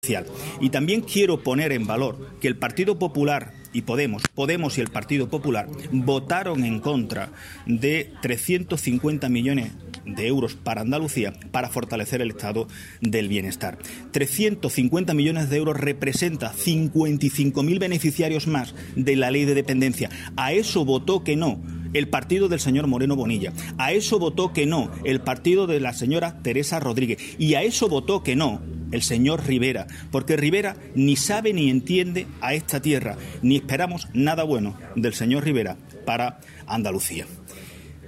Y también quiero poner en valor que el Partido Popular y Podemos y el Partido Popular votaron en contra de 350 millones de euros para Andalucía para fortalecer el estado del bienestar. 350 millones de euros representa 55.000 beneficiarios más de la ley de dependencia. A eso votó que no el partido del señor Moreno Bonilla. A eso votó que no el partido de la señora Teresa Rodríguez. Y a eso votó que no el señor Rivera, porque Rivera ni sabe ni entiende a esta tierra, ni esperamos nada bueno del señor Rivera para Andalucía.